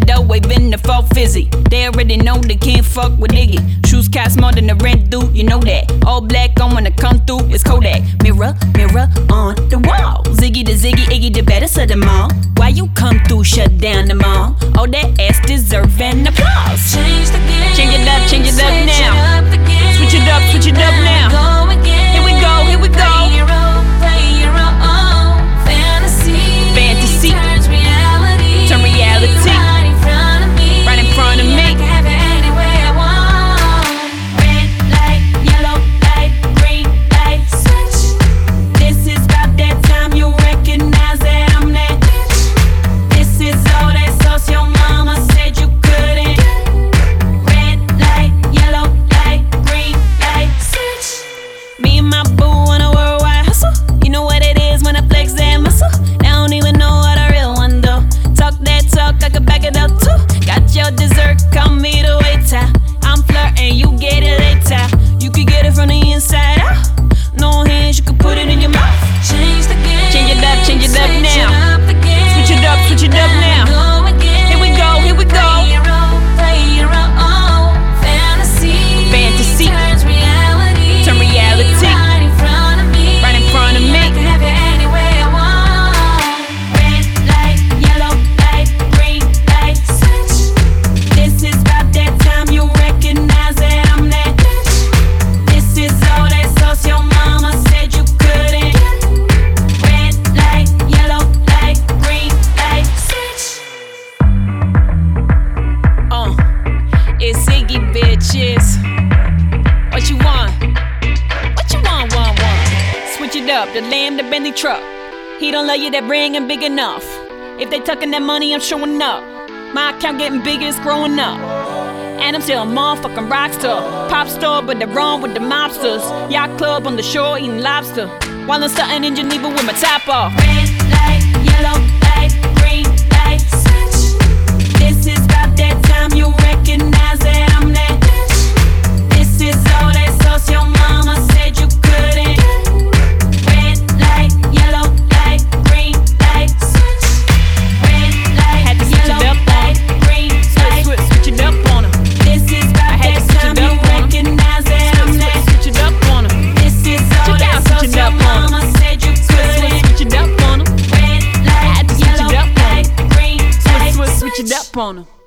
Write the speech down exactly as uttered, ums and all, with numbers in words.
window, waving the fuck fizzy. They already know they can't fuck with Iggy. Shoes cost more than the rent due, you know that. All black on when I come through, it's Kodak. Mirror, mirror on the wall. Ziggy the Ziggy, Iggy the baddest of them all. Why you come through, shut down the mall? All that ass deserve an applause. Change the game, Change it up, change it up now. Switch it up, switch it up now. Go again. Here we go, here we go. Play your own, play your own fantasy. Fantasy. Turns reality. Turn reality. Right in front of me. Right in front of me. I can have it any way I want. Red light, yellow light, green light, switch. This is about that time you recognize that I'm that bitch. This is all that sauce your mama said you couldn't. Red light, yellow light, green light, switch. Me and my boo on a worldwide hustle. You know what it is when I flex that muscle. They don't even know what a real one do. Talk that talk, I can back it up too. Got your dessert, call me the waiter. I'm flirting, you get it later. You can get it from the inside out. No hands, you can put it in your mouth. Change the game. Change it up, change it up Switch now. it up again. Switch it up, switch it up now. Go again. Here we go, here we go. Play your own, play your own fantasy. Fantasy. Turns reality. Turn reality. Right in front of me. Right in front of me. I can have it any way I want. Red light, yellow light, green light, switch. This is about that time you recognize that I'm that bitch. This is all that sauce your mama said you couldn't. Red light, yellow light, green light, switch. Uh, it's Iggy, bitches. What you want? What you want, want, want? Switch it up, the lamb, the Bentley truck. He don't love you, that ring ain't big enough. If they tucking that money, I'm showing up. My account getting bigger, it's growing up. And I'm still a motherfucking rock star. Pop star, but they're wrong with the mobsters. Yacht club on the shore eating lobster. While I'm starting in Geneva with my top off. Red light, yellow light, green light, switch. This is about that time you recognize that I'm that bitch. This is all that sauce your mama said you couldn't. Red light, yellow light, green light, switch. Red light, Had to switch it yellow up on light, green light. Switch, switch, switch it up on her. This is about I had that to switch time it you up on 'em. recognize that I'm Switch, that. switch it up on her. This is all Check that out, sauce switch it your up on 'em. mama said you Switch, switch, couldn't. switch it up on her. Red had light, to switch it yellow up on 'em. light, green light, Switch, switch, switch it up on her.